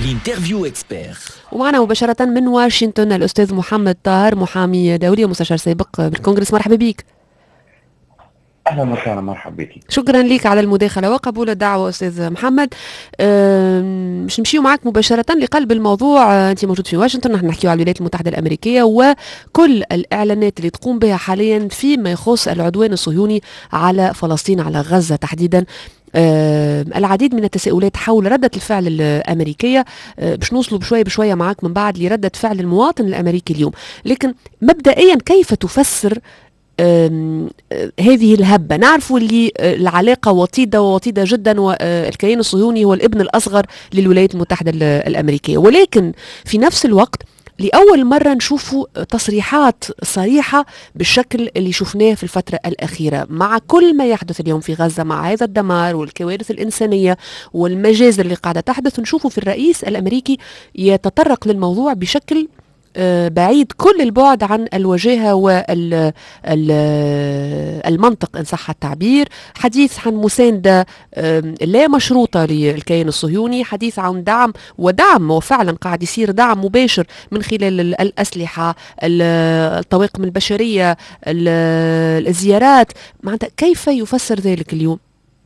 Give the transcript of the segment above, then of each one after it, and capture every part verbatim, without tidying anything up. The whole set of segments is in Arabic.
l'interview expert. ومعنا مباشرة من واشنطن الأستاذ محمد طاهر، محامي دولي ومستشار سابق بالكونغرس. مرحبا بك. أهلا وسهلا، مرحبا بك. شكرا لك على المداخلة وقبول الدعوة أستاذ محمد. مش نمشيو معك مباشرة لقلب الموضوع. أنت موجود في واشنطن، نحن نحكيو على الولايات المتحدة الأمريكية وكل الإعلانات اللي تقوم بها حاليا فيما يخص العدوان الصهيوني على فلسطين، على غزة تحديدا. آه العديد من التساؤلات حول ردة الفعل الأمريكية. آه باش نوصلوا بشوية بشوية معك من بعد لردة فعل المواطن الأمريكي اليوم. لكن مبدئيا كيف تفسر آه هذه الهبة؟ نعرف اللي آه العلاقة وطيدة ووطيدة جدا، والكيان الصهيوني هو الابن الأصغر للولايات المتحدة الأمريكية، ولكن في نفس الوقت لأول مرة نشوفوا تصريحات صريحة بالشكل اللي شفناه في الفترة الأخيرة مع كل ما يحدث اليوم في غزة، مع هذا الدمار والكوارث الإنسانية والمجازر اللي قاعدة تحدث. نشوفوا في الرئيس الأمريكي يتطرق للموضوع بشكل بعيد كل البعد عن الوجاهة والمنطق إن صح التعبير. حديث عن مساندة لا مشروطة للكيان الصهيوني، حديث عن دعم ودعم، وفعلا قاعد يصير دعم مباشر من خلال الأسلحة، الطواقم البشرية، الزيارات. معناتها كيف يفسر ذلك اليوم؟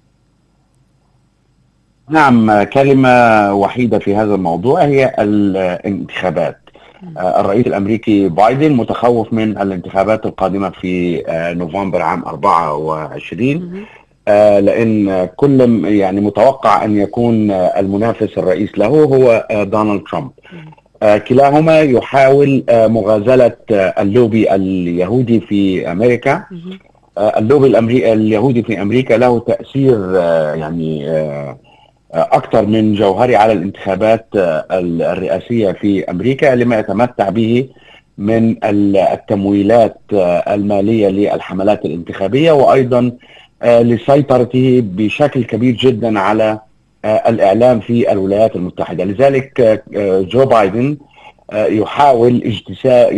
نعم، كلمة وحيدة في هذا الموضوع هي الانتخابات. الرئيس الأمريكي بايدن متخوف من الانتخابات القادمة في نوفمبر عام أربعة وعشرين، لأن كل يعني متوقع أن يكون المنافس الرئيس له هو دونالد ترامب. كلاهما يحاول مغازلة اللوبي اليهودي في أمريكا. اللوبي الأمريكي اليهودي في أمريكا له تأثير يعني أكثر من جوهري على الانتخابات الرئاسية في أمريكا، لما يتمتع به من التمويلات المالية للحملات الانتخابية، وأيضا لسيطرته بشكل كبير جدا على الإعلام في الولايات المتحدة. لذلك جو بايدن يحاول اجتساء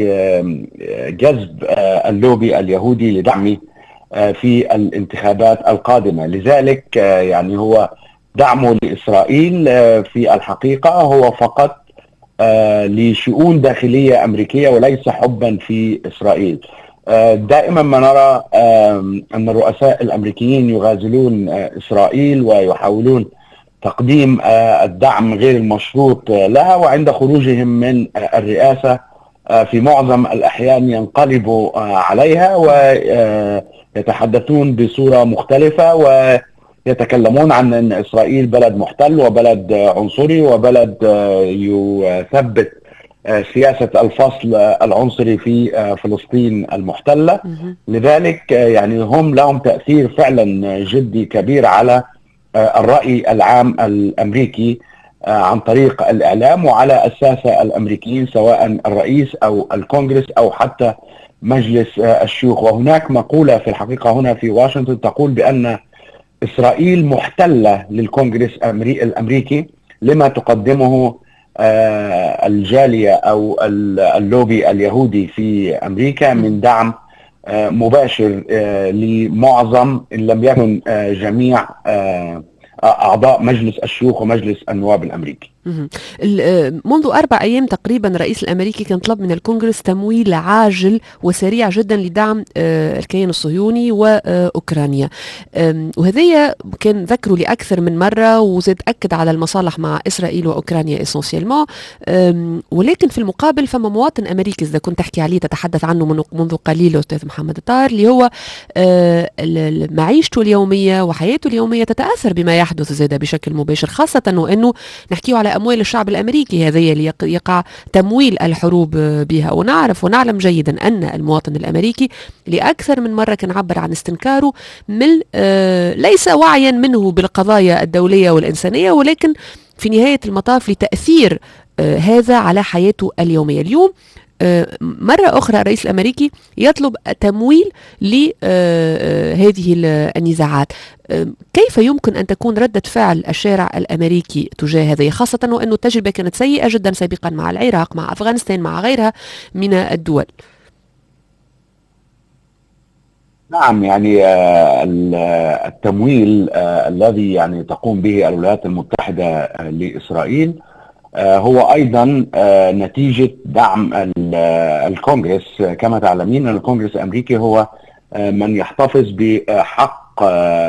جذب اللوبي اليهودي لدعمه في الانتخابات القادمة. لذلك يعني هو دعمه لإسرائيل في الحقيقة هو فقط لشؤون داخلية أمريكية وليس حبا في إسرائيل. دائما ما نرى أن الرؤساء الأمريكيين يغازلون إسرائيل ويحاولون تقديم الدعم غير المشروط لها، وعند خروجهم من الرئاسة في معظم الأحيان ينقلبوا عليها ويتحدثون بصورة مختلفة و يتكلمون عن أن إسرائيل بلد محتل وبلد عنصري وبلد يثبت سياسة الفصل العنصري في فلسطين المحتلة. لذلك يعني هم لهم تأثير فعلا جدي كبير على الرأي العام الأمريكي عن طريق الإعلام وعلى الساسة الأمريكيين، سواء الرئيس أو الكونغرس أو حتى مجلس الشيوخ. وهناك مقولة في الحقيقة هنا في واشنطن تقول بأن إسرائيل محتلة للكونغرس الأمريكي لما تقدمه الجالية أو اللوبي اليهودي في أمريكا من دعم مباشر لمعظم إن لم يكن جميع أعضاء مجلس الشيوخ ومجلس النواب الأمريكي. منذ أربع أيام تقريبا الرئيس الأمريكي كان طلب من الكونغرس تمويل عاجل وسريع جدا لدعم الكيان الصهيوني وأوكرانيا، وهذا كان ذكروا لأكثر من مرة، وزاد أكد على المصالح مع إسرائيل وأوكرانيا إسنسيالمون. ولكن في المقابل فما مواطن أمريكي إذا كنت تحكي عليه تتحدث عنه منذ قليل أستاذ محمد طاهر، اللي هو معيشته اليومية وحياته اليومية تتأثر بما يحدث زاد بشكل مباشر، خاصة وأنه نحكيه على أموال الشعب الأمريكي هذه اللي يقع تمويل الحروب بها. ونعرف ونعلم جيدا أن المواطن الأمريكي لأكثر من مرة كان عبر عن استنكاره من آه ليس وعيا منه بالقضايا الدولية والإنسانية، ولكن في نهاية المطاف لتأثير آه هذا على حياته اليومية. اليوم مرة أخرى الرئيس الأمريكي يطلب تمويل لهذه النزاعات. كيف يمكن أن تكون ردة فعل الشارع الأمريكي تجاه هذه، خاصة وأن التجربة كانت سيئة جدا سابقا مع العراق، مع أفغانستان، مع غيرها من الدول؟ نعم، يعني التمويل الذي يعني تقوم به الولايات المتحدة لإسرائيل هو أيضا نتيجة دعم الكونغرس. كما تعلمين أن الكونغرس الأمريكي هو من يحتفظ بحق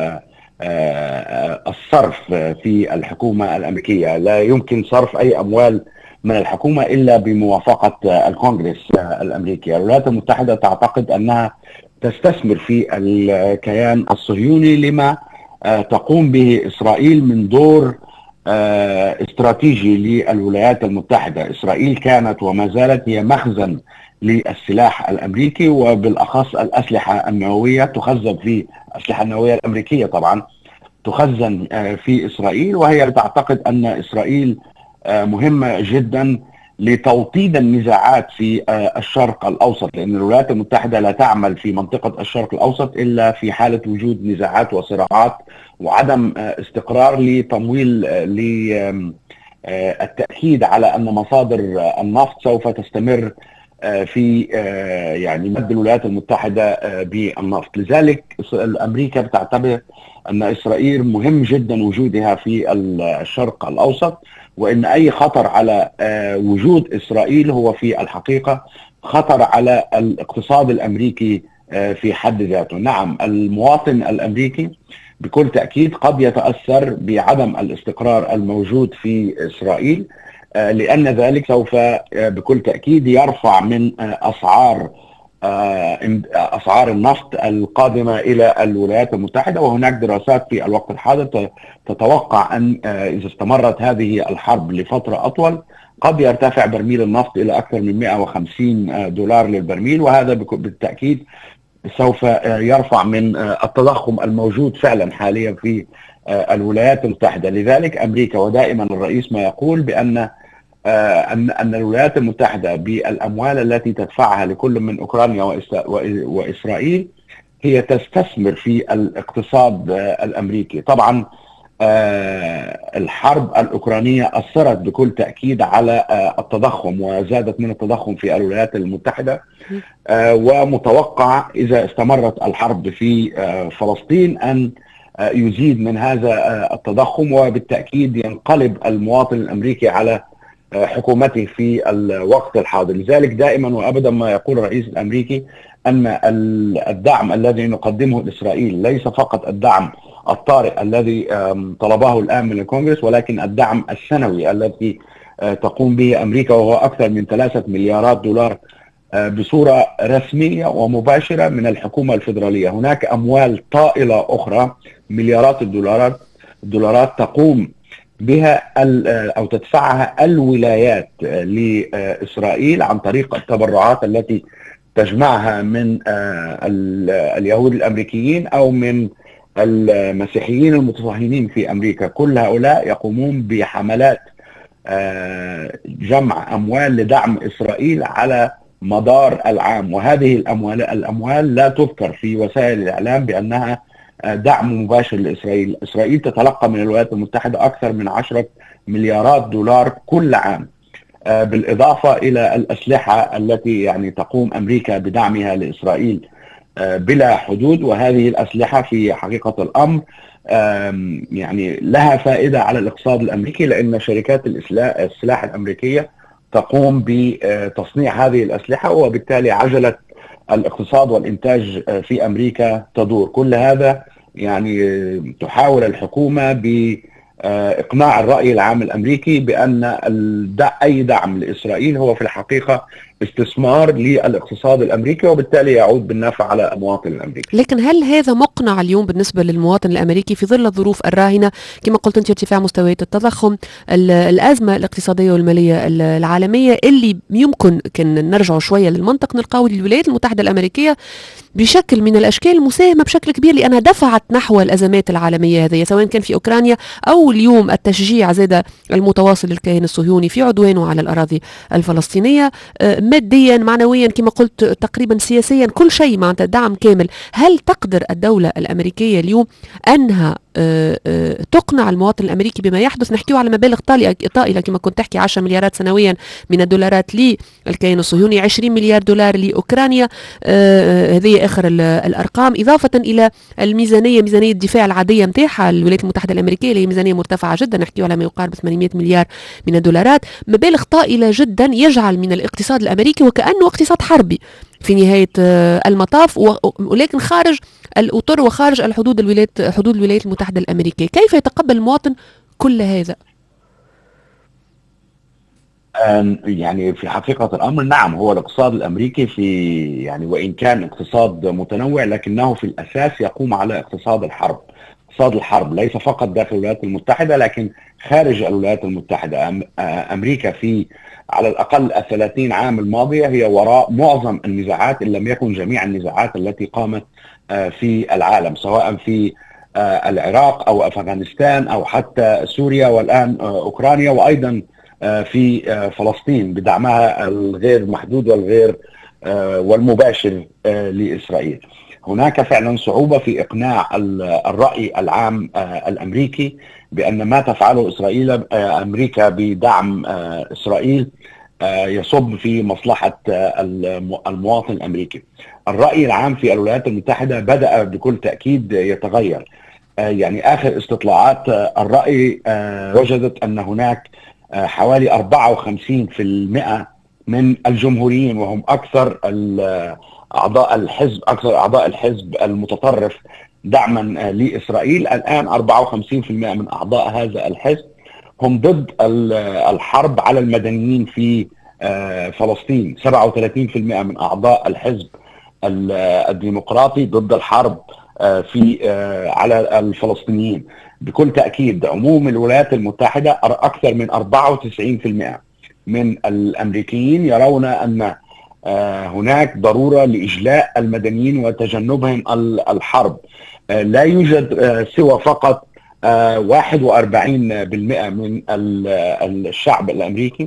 الصرف في الحكومة الأمريكية. لا يمكن صرف أي أموال من الحكومة إلا بموافقة الكونغرس الأمريكي. الولايات المتحدة تعتقد أنها تستثمر في الكيان الصهيوني لما تقوم به إسرائيل من دور استراتيجي للولايات المتحدة. إسرائيل كانت وما زالت هي مخزن للسلاح الأمريكي، وبالأخص الأسلحة النووية تخزن في الأسلحة النووية الأمريكية طبعا تخزن في إسرائيل، وهي تعتقد أن إسرائيل مهمة جدا لتوطيد النزاعات في الشرق الأوسط، لأن الولايات المتحدة لا تعمل في منطقة الشرق الأوسط إلا في حالة وجود نزاعات وصراعات وعدم استقرار، لتمويل للتأكيد على أن مصادر النفط سوف تستمر في يعني مد الولايات المتحدة بالنفط. لذلك أمريكا بتعتبر أن إسرائيل مهم جدا وجودها في الشرق الأوسط، وأن أي خطر على وجود إسرائيل هو في الحقيقة خطر على الاقتصاد الأمريكي في حد ذاته. نعم، المواطن الأمريكي بكل تأكيد قد يتأثر بعدم الاستقرار الموجود في إسرائيل، لأن ذلك سوف بكل تأكيد يرفع من أسعار أسعار النفط القادمة إلى الولايات المتحدة. وهناك دراسات في الوقت الحاضر تتوقع أن إذا استمرت هذه الحرب لفترة أطول قد يرتفع برميل النفط إلى أكثر من مئة وخمسين دولار للبرميل، وهذا بالتأكيد سوف يرفع من التضخم الموجود فعلا حاليا في الولايات المتحدة. لذلك أمريكا ودائما الرئيس ما يقول بأن أن أن الولايات المتحدة بالأموال التي تدفعها لكل من أوكرانيا وإسرائيل هي تستثمر في الاقتصاد الأمريكي. طبعا الحرب الأوكرانية أثرت بكل تأكيد على التضخم وزادت من التضخم في الولايات المتحدة، ومتوقع إذا استمرت الحرب في فلسطين أن يزيد من هذا التضخم، وبالتأكيد ينقلب المواطن الأمريكي على حكومته في الوقت الحاضر. لذلك دائما وأبدا ما يقول الرئيس الأمريكي أن الدعم الذي نقدمه لإسرائيل ليس فقط الدعم الطارئ الذي طلبه الآن من الكونغرس، ولكن الدعم السنوي الذي تقوم به أمريكا، وهو أكثر من ثلاثة مليارات دولار بصورة رسمية ومباشرة من الحكومة الفيدرالية. هناك أموال طائلة أخرى مليارات الدولارات الدولارات تقوم بها أو تدفعها الولايات لإسرائيل عن طريق التبرعات التي تجمعها من اليهود الأمريكيين أو من المسيحيين المتطهرين في أمريكا. كل هؤلاء يقومون بحملات جمع أموال لدعم إسرائيل على مدار العام، وهذه الأموال الأموال لا تذكر في وسائل الإعلام بأنها دعم مباشر لإسرائيل. إسرائيل تتلقى من الولايات المتحدة أكثر من عشرة مليارات دولار كل عام، بالإضافة إلى الأسلحة التي يعني تقوم أمريكا بدعمها لإسرائيل بلا حدود. وهذه الأسلحة في حقيقة الأمر يعني لها فائدة على الاقتصاد الأمريكي، لأن شركات السلاح الأمريكية تقوم بتصنيع هذه الأسلحة، وبالتالي عجلة الاقتصاد والإنتاج في أمريكا تدور. كل هذا يعني تحاول الحكومة بإقناع الرأي العام الأمريكي بأن أي دعم لإسرائيل هو في الحقيقة استثمار للاقتصاد الأمريكي، وبالتالي يعود بالنفع على المواطن الأمريكي. لكن هل هذا مقنع اليوم بالنسبة للمواطن الأمريكي في ظل الظروف الراهنة كما قلت أنت، ارتفاع مستويات التضخم، الأزمة الاقتصادية والمالية العالمية اللي يمكن كن نرجع شوية للمنطق نلقاو الولايات المتحدة الأمريكية بشكل من الأشكال مساهمة بشكل كبير لأنها دفعت نحو الأزمات العالمية هذه، سواء كان في أوكرانيا أو اليوم التشجيع زاد المتواصل للكيان الصهيوني في عدوانه على الأراضي الفلسطينية، ماديا معنويا كما قلت تقريبا سياسيا كل شيء معناتها دعم كامل. هل تقدر الدولة الأمريكية اليوم أنها تقنع المواطن الأمريكي بما يحدث. نحكيه على مبالغ طائلة كما كنت تحكي، عشرة مليارات سنويا من الدولارات للكيان الصهيوني، عشرين مليار دولار لأوكرانيا. هذه آخر الأرقام، إضافة إلى الميزانية، ميزانية الدفاع العادية متاحة الولايات المتحدة الأمريكية اللي هي ميزانية مرتفعة جدا، نحكيه على ما يقارب ثمانمئة مليار من الدولارات. مبالغ طائلة جدا يجعل من الاقتصاد الأمريكي وكأنه اقتصاد حربي في نهاية المطاف، ولكن خارج الأطر وخارج الحدود الولايات حدود الولايات المتحدة الأمريكية. كيف يتقبل المواطن كل هذا؟ يعني في حقيقة الأمر نعم، هو الاقتصاد الأمريكي في يعني وإن كان اقتصاد متنوع لكنه في الأساس يقوم على اقتصاد الحرب. اقتصاد الحرب ليس فقط داخل الولايات المتحدة لكن خارج الولايات المتحدة. أمريكا في على الأقل الثلاثين عام الماضية هي وراء معظم النزاعات إن لم يكن جميع النزاعات التي قامت في العالم، سواء في العراق أو أفغانستان أو حتى سوريا والآن أوكرانيا، وأيضا في فلسطين بدعمها الغير محدود والغير والمباشر لإسرائيل. هناك فعلا صعوبة في إقناع الرأي العام الأمريكي بأن ما تفعله إسرائيل أمريكا بدعم إسرائيل يصب في مصلحة المواطن الأمريكي. الرأي العام في الولايات المتحدة بدأ بكل تأكيد يتغير. يعني آخر استطلاعات الرأي وجدت أن هناك حوالي أربعة وخمسين بالمئة من الجمهوريين، وهم أكثر أعضاء الحزب أكثر أعضاء الحزب المتطرف دعما لإسرائيل. الآن أربعة وخمسين بالمئة من أعضاء هذا الحزب هم ضد الحرب على المدنيين في فلسطين. سبعة وثلاثين بالمئة من أعضاء الحزب الديمقراطي ضد الحرب في على الفلسطينيين. بكل تأكيد عموم الولايات المتحدة أكثر من أربعة وتسعين بالمئة من الأمريكيين يرون أن هناك ضرورة لإجلاء المدنيين وتجنبهم الحرب. لا يوجد سوى فقط واحد وأربعين بالمئة من الشعب الأمريكي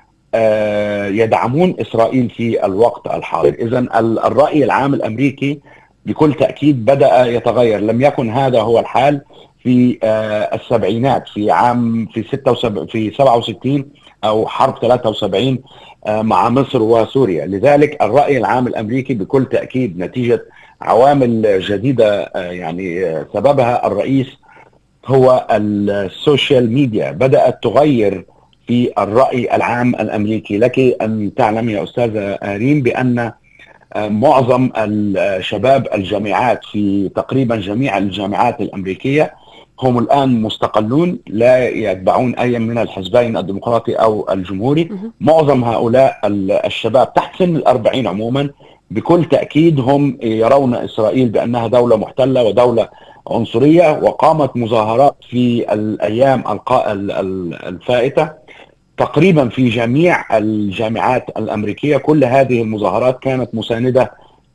يدعمون إسرائيل في الوقت الحاضر. إذن الرأي العام الأمريكي بكل تأكيد بدأ يتغير. لم يكن هذا هو الحال في السبعينات، في عام في ستة وسبعين في سبعة وستين أو حرب ثلاثة وسبعين مع مصر وسوريا. لذلك الرأي العام الأمريكي بكل تأكيد نتيجة عوامل جديدة يعني سببها الرئيس هو السوشيال ميديا بدأت تغير في الرأي العام الأمريكي. لك أن تعلم يا أستاذة ريم بأن معظم الشباب الجامعات في تقريبا جميع الجامعات الأمريكية هم الآن مستقلون، لا يتبعون أي من الحزبين الديمقراطي أو الجمهوري. معظم هؤلاء الشباب تحت سن الأربعين عموما بكل تأكيد هم يرون إسرائيل بأنها دولة محتلة ودولة عنصرية، وقامت مظاهرات في الأيام الفائتة تقريبا في جميع الجامعات الأمريكية. كل هذه المظاهرات كانت مساندة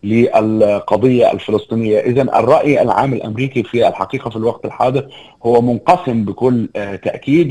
للقضية الفلسطينية. إذن الرأي العام الأمريكي في الحقيقة في الوقت الحاضر هو منقسم بكل تأكيد،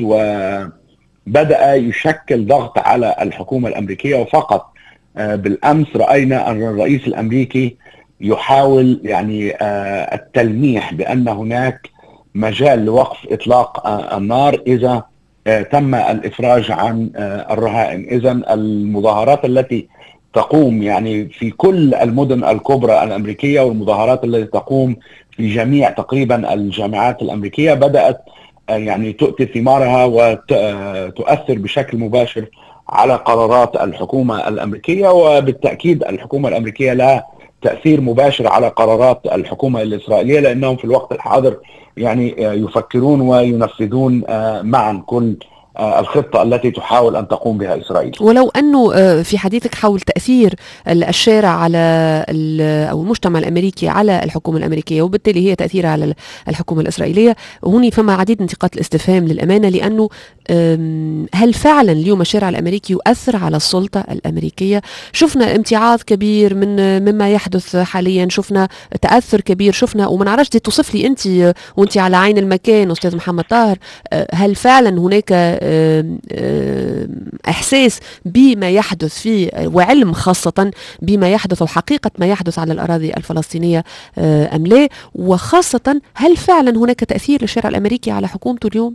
وبدأ يشكل ضغط على الحكومة الأمريكية. وفقط بالأمس رأينا أن الرئيس الأمريكي يحاول يعني التلميح بأن هناك مجال لوقف إطلاق النار إذا تم الإفراج عن الرهائن. إذن المظاهرات التي تقوم يعني في كل المدن الكبرى الأمريكية والمظاهرات التي تقوم في جميع تقريبا الجامعات الأمريكية بدأت يعني تؤتي ثمارها وتؤثر بشكل مباشر على قرارات الحكومة الأمريكية. وبالتأكيد الحكومة الأمريكية لها تأثير مباشر على قرارات الحكومة الإسرائيلية، لأنهم في الوقت الحاضر يعني يفكرون وينفذون معا كل الخطة التي تحاول أن تقوم بها إسرائيل. ولو أنه في حديثك حول تأثير الشارع على أو المجتمع الأمريكي على الحكومة الأمريكية وبالتالي هي تأثيرها على الحكومة الإسرائيلية، هوني فما عديد نقاط الاستفهام للأمانة، لأنه هل فعلا اليوم الشارع الأمريكي يؤثر على السلطة الأمريكية؟ شفنا امتعاض كبير من مما يحدث حاليا، شفنا تأثر كبير، شفنا وما نعرفش دي توصف لي أنت وأنت على عين المكان أستاذ محمد طاهر، هل فعلا هناك إحساس بما يحدث فيه وعلم خاصة بما يحدث وحقيقة ما يحدث على الأراضي الفلسطينية أم لا؟ وخاصة هل فعلا هناك تأثير للشارع الأمريكي على حكومته اليوم؟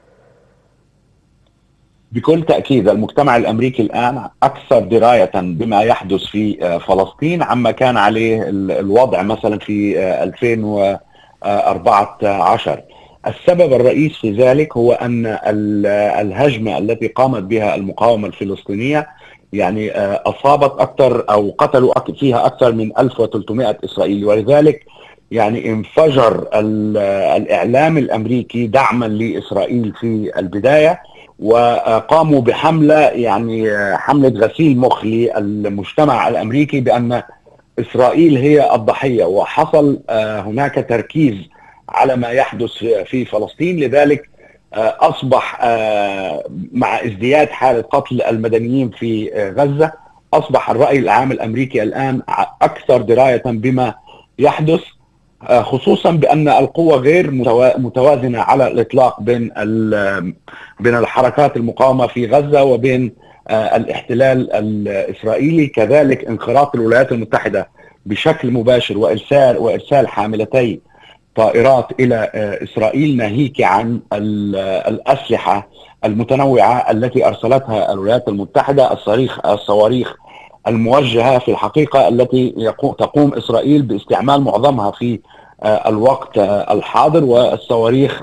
بكل تأكيد المجتمع الأمريكي الآن أكثر دراية بما يحدث في فلسطين عما كان عليه الوضع مثلا في ألفين وأربعة عشر. السبب الرئيس في ذلك هو أن الهجمة التي قامت بها المقاومة الفلسطينية يعني أصابت أكثر أو قتلوا فيها أكثر من ألف وثلاثمائة إسرائيلي، ولذلك يعني انفجر الإعلام الأمريكي دعما لإسرائيل في البداية، وقاموا بحملة يعني حملة غسيل مخ للمجتمع الأمريكي بأن إسرائيل هي الضحية، وحصل هناك تركيز على ما يحدث في فلسطين. لذلك أصبح مع ازدياد حالة قتل المدنيين في غزة أصبح الرأي العام الأمريكي الآن أكثر دراية بما يحدث، خصوصا بأن القوة غير متوازنة على الإطلاق بين بين الحركات المقاومة في غزة وبين الاحتلال الإسرائيلي. كذلك انخراط الولايات المتحدة بشكل مباشر وإرسال وإرسال حاملتي طائرات إلى إسرائيل ناهيك عن الأسلحة المتنوعة التي أرسلتها الولايات المتحدة، الصواريخ الصواريخ الموجهة في الحقيقة التي تقوم إسرائيل باستعمال معظمها في الوقت الحاضر، والصواريخ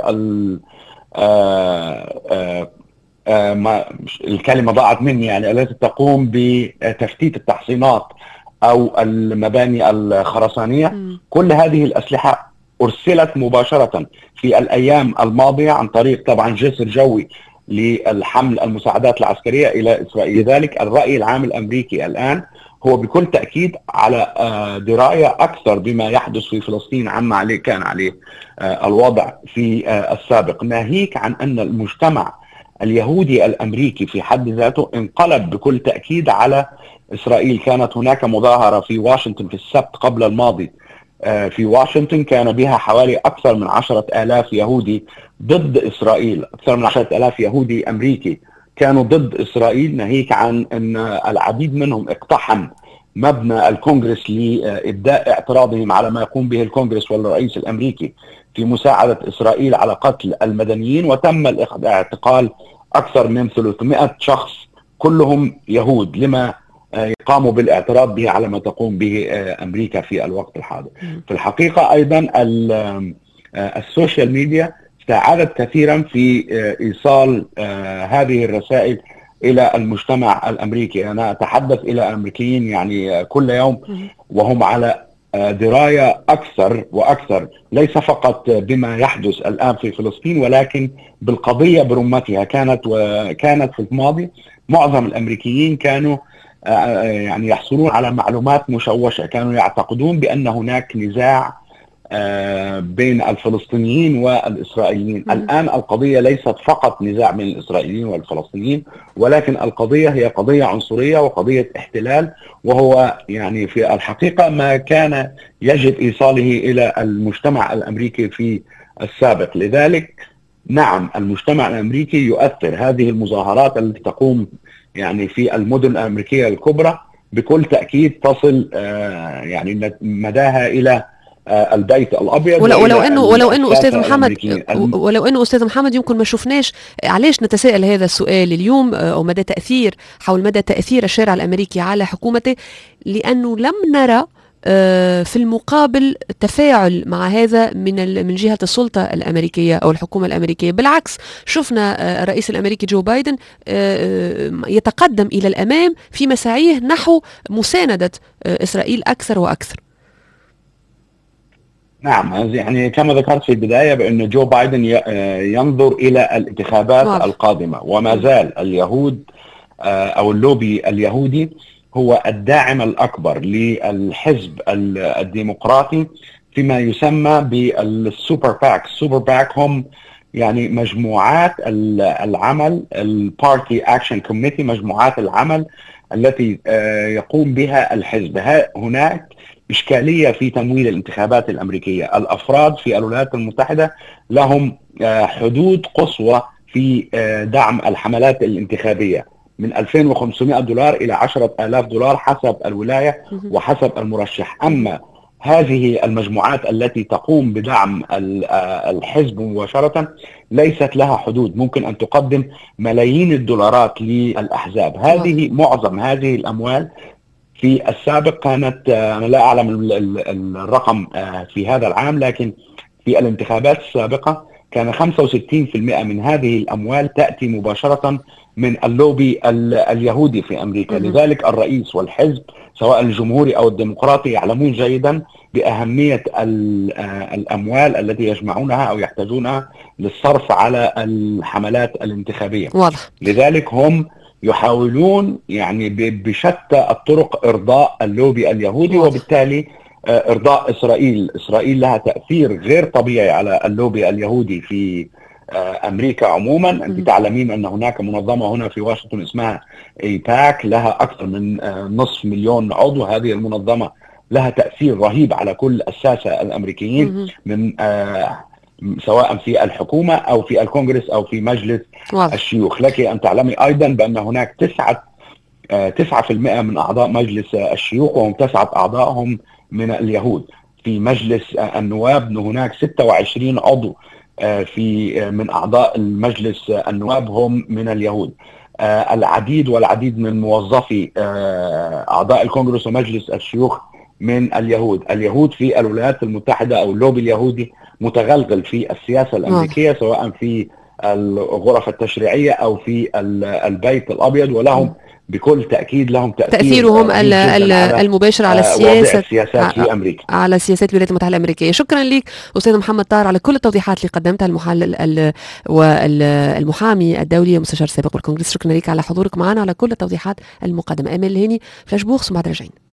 الكلمة ضاعت مني يعني التي تقوم بتفتيت التحصينات أو المباني الخرسانية. كل هذه الأسلحة أرسلت مباشرة في الأيام الماضية عن طريق طبعا جسر جوي للحمل المساعدات العسكرية إلى إسرائيل. لذلك الرأي العام الأمريكي الآن هو بكل تأكيد على دراية أكثر بما يحدث في فلسطين عما عليه كان عليه الوضع في السابق، ناهيك عن أن المجتمع اليهودي الأمريكي في حد ذاته انقلب بكل تأكيد على إسرائيل. كانت هناك مظاهرة في واشنطن في السبت قبل الماضي في واشنطن كان بها حوالي أكثر من عشرة آلاف يهودي ضد إسرائيل، أكثر من عشرة آلاف يهودي أمريكي كانوا ضد إسرائيل، ناهيك عن أن العديد منهم اقتحم مبنى الكونغرس لإبداء اعتراضهم على ما يقوم به الكونغرس والرئيس الأمريكي في مساعدة إسرائيل على قتل المدنيين، وتم اعتقال أكثر من ثلاثمائة شخص كلهم يهود لما قاموا بالاعتراض به على ما تقوم به أمريكا في الوقت الحاضر. في الحقيقة أيضا السوشيال ميديا ساعدت كثيرا في إيصال هذه الرسائل إلى المجتمع الأمريكي. أنا أتحدث إلى أمريكيين يعني كل يوم وهم على دراية أكثر وأكثر ليس فقط بما يحدث الآن في فلسطين ولكن بالقضية برمتها. كانت وكانت في الماضي معظم الأمريكيين كانوا يعني يحصلون على معلومات مشوشة، كانوا يعتقدون بأن هناك نزاع بين الفلسطينيين والإسرائيليين. الآن القضية ليست فقط نزاع بين الإسرائيليين والفلسطينيين، ولكن القضية هي قضية عنصرية وقضية احتلال، وهو يعني في الحقيقة ما كان يجب إيصاله إلى المجتمع الأمريكي في السابق. لذلك نعم المجتمع الأمريكي يؤثر. هذه المظاهرات التي تقوم يعني في المدن الأمريكية الكبرى بكل تأكيد تصل يعني مداها إلى البيت الابيض. ولو, ولو انه ولو انه استاذ محمد ولو انه استاذ محمد يمكن ما شفناش علاش نتساءل هذا السؤال اليوم او مدى تاثير حول مدى تاثير الشارع الامريكي على حكومته، لانه لم نرى في المقابل تفاعل مع هذا من من جهة السلطة الأمريكية أو الحكومة الأمريكية. بالعكس شفنا الرئيس الأمريكي جو بايدن يتقدم إلى الأمام في مساعيه نحو مساندة إسرائيل أكثر وأكثر. نعم يعني كما ذكرت في البداية بأن جو بايدن ينظر إلى الانتخابات واضح. القادمة، وما زال اليهود أو اللوبي اليهودي هو الداعم الأكبر للحزب الديمقراطي فيما يسمى بالسوبر باك. السوبر باك هم يعني مجموعات العمل، البارتي اكشن كوميتي، مجموعات العمل التي يقوم بها الحزب. هناك إشكالية في تمويل الانتخابات الأمريكية. الأفراد في الولايات المتحدة لهم حدود قصوى في دعم الحملات الانتخابية، من ألفين وخمسمائة دولار إلى عشرة آلاف دولار حسب الولاية وحسب المرشح. أما هذه المجموعات التي تقوم بدعم الحزب مباشرة ليست لها حدود، ممكن أن تقدم ملايين الدولارات للأحزاب. هذه معظم هذه الأموال في السابق كانت، أنا لا أعلم الرقم في هذا العام، لكن في الانتخابات السابقة كان خمسة وستين بالمئة من هذه الأموال تأتي مباشرة من اللوبي اليهودي في أمريكا. لذلك الرئيس والحزب سواء الجمهوري أو الديمقراطي يعلمون جيدا بأهمية الأموال التي يجمعونها أو يحتاجونها للصرف على الحملات الانتخابية. واضح. لذلك هم يحاولون يعني بشتى الطرق إرضاء اللوبي اليهودي، واضح. وبالتالي إرضاء إسرائيل. إسرائيل لها تأثير غير طبيعي على اللوبي اليهودي في أمريكا عموما. أنت تعلمين أن هناك منظمة هنا في واشنطن اسمها ايباك، لها أكثر من نصف مليون عضو. هذه المنظمة لها تأثير رهيب على كل الساسة الأمريكيين، من سواء في الحكومة أو في الكونغرس أو في مجلس واضح. الشيوخ. لك أن تعلمي أيضا بأن هناك تسعة تسعة في المئة من أعضاء مجلس الشيوخ، وهم تسعة أعضائهم من اليهود. في مجلس النواب هناك ستة وعشرين عضو في من أعضاء المجلس النواب هم من اليهود. العديد والعديد من موظفي أعضاء الكونغرس ومجلس الشيوخ من اليهود. اليهود في الولايات المتحدة أو اللوبي اليهودي متغلغل في السياسة الأمريكية، سواء في الغرف التشريعية أو في البيت الأبيض، ولهم بكل تأكيد لهم تأثير تأثيرهم المباشر على السياسة السياسات في أمريكا، على سياسات الولايات المتحدة الأمريكية. شكرا لك أستاذ محمد طاهر على كل التوضيحات اللي قدمتها، المحلل والمحامي الدولي ومستشار سابق بالكونغرس. شكرا لك على حضورك معنا على كل التوضيحات المقدمة. أمل الهاني، فلاش بوكس، وبعد راجعين.